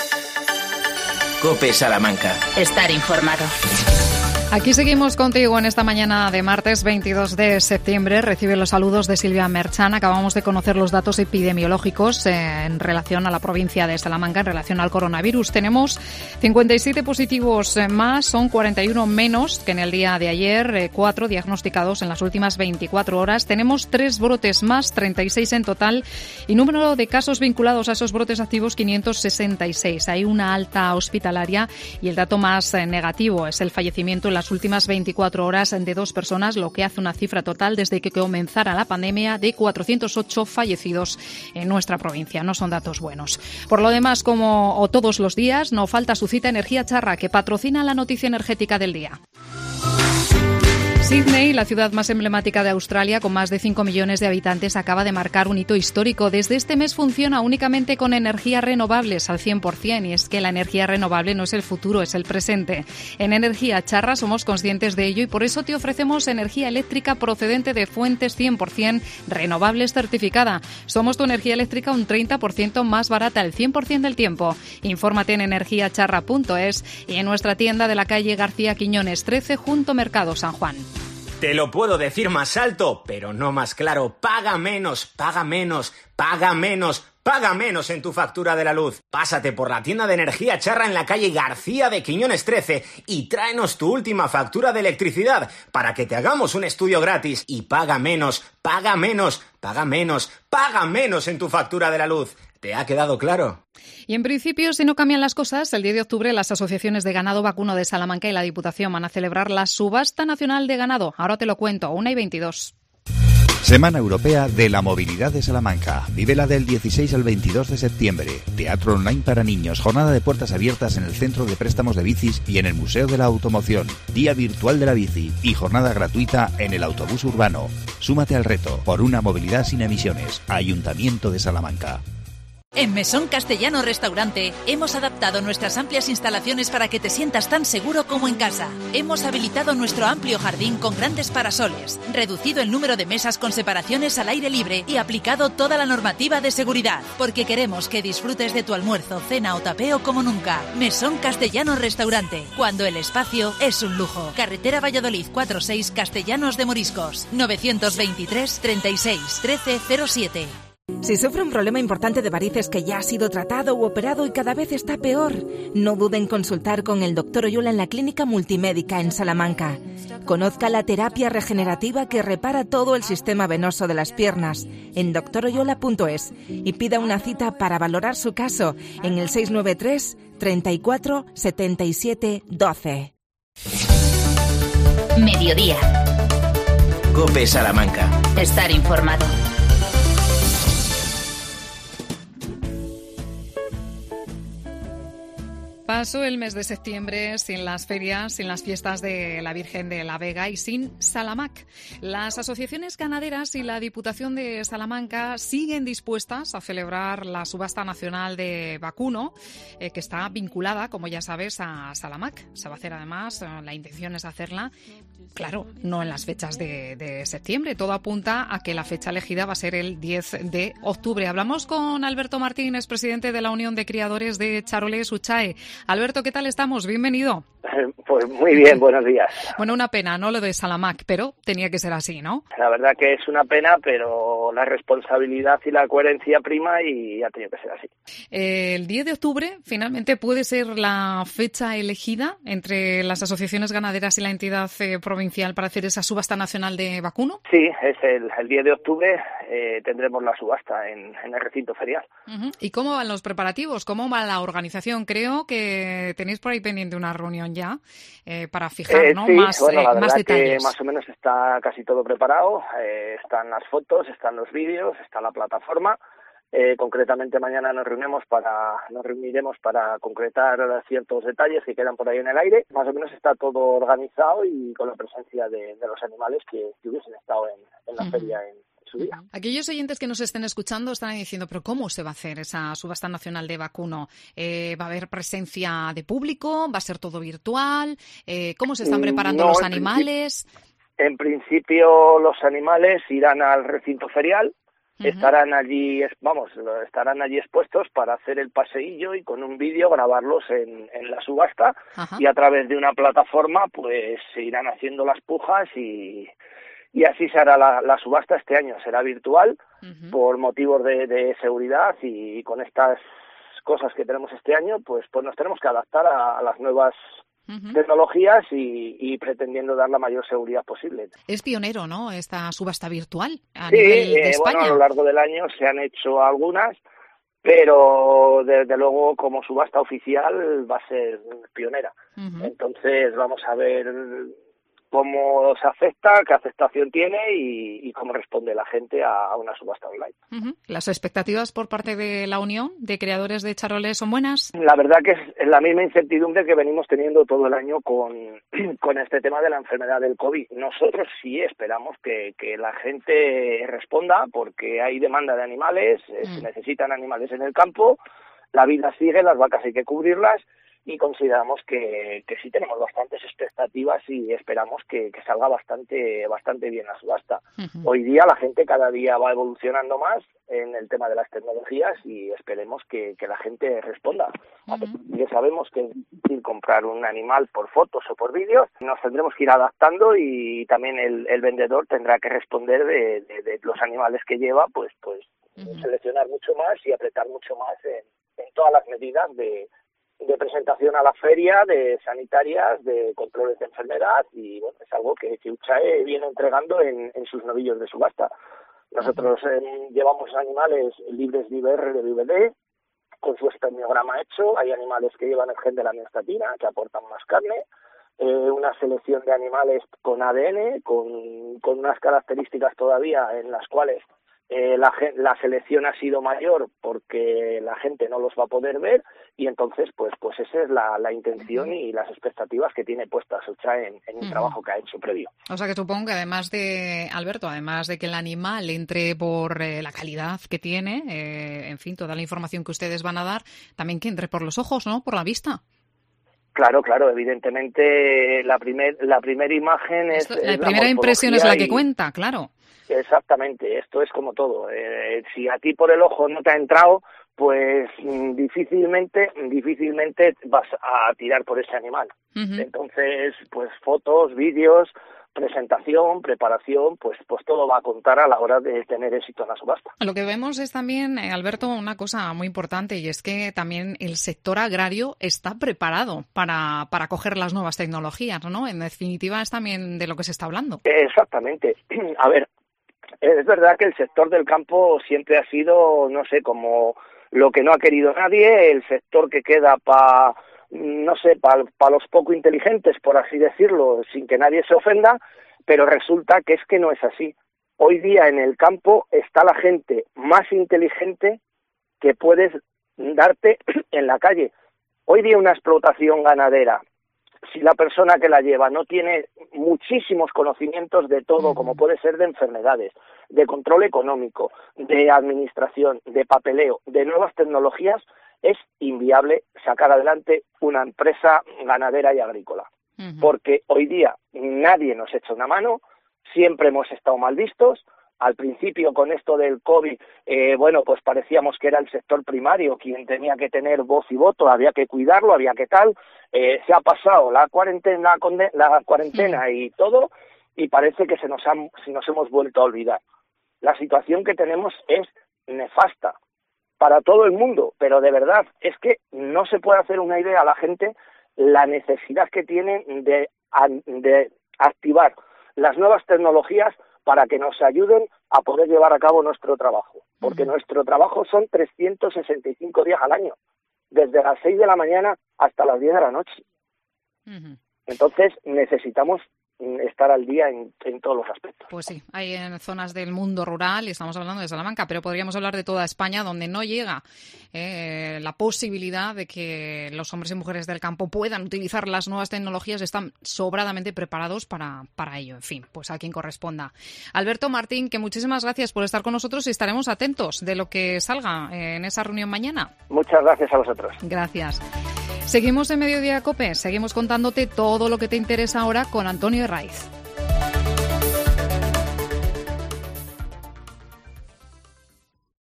COPE Salamanca. Estar informado. Aquí seguimos contigo en esta mañana de martes 22 de septiembre. Recibe los saludos de Silvia Merchan. Acabamos de conocer los datos epidemiológicos en relación a la provincia de Salamanca, en relación al coronavirus. Tenemos 57 positivos más, son 41 menos que en el día de ayer, 4 diagnosticados en las últimas 24 horas. Tenemos 3 brotes más, 36 en total, y número de casos vinculados a esos brotes activos 566. Hay una alta hospitalaria y el dato más negativo es el fallecimiento en las últimas 24 horas de 2 personas, lo que hace una cifra total desde que comenzara la pandemia de 408 fallecidos en nuestra provincia. No son datos buenos. Por lo demás, como todos los días, no falta su cita Energía Charra, que patrocina la noticia energética del día. Sydney, la ciudad más emblemática de Australia, con más de 5 millones de habitantes, acaba de marcar un hito histórico. Desde este mes funciona únicamente con energías renovables al 100%, y es que la energía renovable no es el futuro, es el presente. En Energía Charra somos conscientes de ello y por eso te ofrecemos energía eléctrica procedente de fuentes 100% renovables certificada. Somos tu energía eléctrica un 30% más barata el 100% del tiempo. Infórmate en energiacharra.es y en nuestra tienda de la calle García Quiñones 13 junto Mercado San Juan. Te lo puedo decir más alto, pero no más claro. Paga menos, paga menos, paga menos. Paga menos en tu factura de la luz. Pásate por la tienda de Energía Charra en la calle García de Quiñones 13 y tráenos tu última factura de electricidad para que te hagamos un estudio gratis. Y paga menos, paga menos, paga menos, paga menos en tu factura de la luz. ¿Te ha quedado claro? Y en principio, si no cambian las cosas, el 10 de octubre las asociaciones de ganado vacuno de Salamanca y la Diputación van a celebrar la subasta nacional de ganado. Ahora te lo cuento, 1:22. Semana Europea de la Movilidad de Salamanca. Vívela del 16 al 22 de septiembre. Teatro online para niños, jornada de puertas abiertas en el Centro de Préstamos de Bicis y en el Museo de la Automoción. Día virtual de la bici y jornada gratuita en el autobús urbano. Súmate al reto por una movilidad sin emisiones. Ayuntamiento de Salamanca. En Mesón Castellano Restaurante hemos adaptado nuestras amplias instalaciones para que te sientas tan seguro como en casa. Hemos habilitado nuestro amplio jardín con grandes parasoles, reducido el número de mesas con separaciones al aire libre y aplicado toda la normativa de seguridad, porque queremos que disfrutes de tu almuerzo, cena o tapeo como nunca. Mesón Castellano Restaurante, cuando el espacio es un lujo. Carretera Valladolid 46, Castellanos de Moriscos, 923 36 13 07. Si sufre un problema importante de varices que ya ha sido tratado u operado y cada vez está peor, no dude en consultar con el Dr. Oyola en la Clínica Multimédica en Salamanca. Conozca la terapia regenerativa que repara todo el sistema venoso de las piernas en doctoroyola.es y pida una cita para valorar su caso en el 693 34 77 12. Mediodía. COPE Salamanca. Estar informado. Pasó el mes de septiembre sin las ferias, sin las fiestas de la Virgen de la Vega y sin Salamac. Las asociaciones ganaderas y la Diputación de Salamanca siguen dispuestas a celebrar la subasta nacional de vacuno, que está vinculada, como ya sabes, a Salamac. Se va a hacer además, la intención es hacerla, claro, no en las fechas de septiembre. Todo apunta a que la fecha elegida va a ser el 10 de octubre. Hablamos con Alberto Martínez, presidente de la Unión de Criadores de Charoles Uchae. Alberto, ¿qué tal estamos? Bienvenido. Pues muy bien, buenos días. Bueno, una pena, ¿no?, lo de Salamac, pero tenía que ser así, ¿no? La verdad que es una pena, pero la responsabilidad y la coherencia prima y ha tenido que ser así. El 10 de octubre finalmente puede ser la fecha elegida entre las asociaciones ganaderas y la entidad provincial para hacer esa subasta nacional de vacuno. Sí, es el 10 de octubre tendremos la subasta en el recinto ferial. Uh-huh. ¿Y cómo van los preparativos? ¿Cómo va la organización? Creo que tenéis por ahí pendiente una reunión ya para fijar, ¿no? Sí, más, bueno, la verdad más detalles. que más o menos está casi todo preparado. Están las fotos, están los vídeos, está la plataforma. Concretamente mañana nos reuniremos para concretar ciertos detalles que quedan por ahí en el aire. Más o menos está todo organizado y con la presencia de los animales que hubiesen estado en la feria en su día. Aquellos oyentes que nos estén escuchando estarán diciendo, pero ¿cómo se va a hacer esa subasta nacional de vacuno? ¿Va a haber presencia de público? ¿Va a ser todo virtual? ¿Cómo se están preparando los animales? En principio los animales irán al recinto ferial. estarán allí expuestos para hacer el paseillo y con un vídeo grabarlos en la subasta. Y a través de una plataforma pues se irán haciendo las pujas y así se hará la subasta este año. Será virtual por motivos de seguridad, y con estas cosas que tenemos este año pues nos tenemos que adaptar a las nuevas tecnologías y pretendiendo dar la mayor seguridad posible. Es pionero, ¿no?, esta subasta virtual a nivel de España. Bueno, a lo largo del año se han hecho algunas, pero desde luego como subasta oficial va a ser pionera. Entonces vamos a ver cómo se acepta, qué aceptación tiene y cómo responde la gente a una subasta online. ¿Las expectativas por parte de la Unión de Creadores de Charoles son buenas? La verdad que es la misma incertidumbre que venimos teniendo todo el año con este tema de la enfermedad del COVID. Nosotros sí esperamos que la gente responda, porque hay demanda de animales, se necesitan animales en el campo, la vida sigue, las vacas hay que cubrirlas, y consideramos que sí tenemos bastantes expectativas y esperamos que salga bastante bien la subasta. Hoy día la gente cada día va evolucionando más en el tema de las tecnologías y esperemos que la gente responda. Ya sabemos que es difícil comprar un animal por fotos o por vídeos, nos tendremos que ir adaptando, y también el vendedor tendrá que responder de los animales que lleva, pues seleccionar mucho más y apretar mucho más en todas las medidas de presentación a la feria, de sanitarias, de controles de enfermedad, y bueno, es algo que UCHAE viene entregando en sus novillos de subasta. Nosotros llevamos animales libres de IBR, de VVD, con su espermiograma hecho. Hay animales que llevan el gen de la miostatina, que aportan más carne, una selección de animales con ADN, con unas características todavía en las cuales la selección ha sido mayor porque la gente no los va a poder ver, y entonces pues esa es la intención y las expectativas que tiene puestas UCHAE en el trabajo que ha hecho previo. O sea que supongo que además de que el animal entre por la calidad que tiene, en fin, toda la información que ustedes van a dar, también que entre por los ojos, ¿no?, por la vista. Claro, evidentemente la primera imagen es la primera impresión es la que cuenta, claro. Exactamente, esto es como todo. Si a ti por el ojo no te ha entrado, pues difícilmente vas a tirar por ese animal. Entonces, pues fotos, vídeos, presentación, preparación, pues todo va a contar a la hora de tener éxito en la subasta. Lo que vemos es también, Alberto, una cosa muy importante, y es que también el sector agrario está preparado para coger las nuevas tecnologías, ¿no? En definitiva, es también de lo que se está hablando. Exactamente. A ver, es verdad que el sector del campo siempre ha sido, no sé, como lo que no ha querido nadie, el sector que queda para los poco inteligentes, por así decirlo, sin que nadie se ofenda, pero resulta que es que no es así. Hoy día en el campo está la gente más inteligente que puedes darte en la calle. Hoy día una explotación ganadera, si la persona que la lleva no tiene muchísimos conocimientos de todo, como puede ser de enfermedades, de control económico, de administración, de papeleo, de nuevas tecnologías, es inviable sacar adelante una empresa ganadera y agrícola. Porque hoy día nadie nos echa una mano, siempre hemos estado mal vistos. Al principio, con esto del COVID, pues parecíamos que era el sector primario quien tenía que tener voz y voto, había que cuidarlo, había que tal. Se ha pasado la cuarentena y todo, y parece que nos hemos vuelto a olvidar. La situación que tenemos es nefasta para todo el mundo, pero de verdad es que no se puede hacer una idea a la gente la necesidad que tienen de activar las nuevas tecnologías para que nos ayuden a poder llevar a cabo nuestro trabajo, porque nuestro trabajo son 365 días al año, desde las 6 de la mañana hasta las 10 de la noche. Entonces necesitamos estar al día en todos los aspectos. Pues sí, hay en zonas del mundo rural, y estamos hablando de Salamanca, pero podríamos hablar de toda España, donde no llega la posibilidad de que los hombres y mujeres del campo puedan utilizar las nuevas tecnologías, están sobradamente preparados para ello. En fin, pues a quien corresponda. Alberto Martín, que muchísimas gracias por estar con nosotros, y estaremos atentos de lo que salga en esa reunión mañana. Muchas gracias a vosotros. Gracias. Seguimos en Mediodía COPE, seguimos contándote todo lo que te interesa ahora con Antonio Herraiz.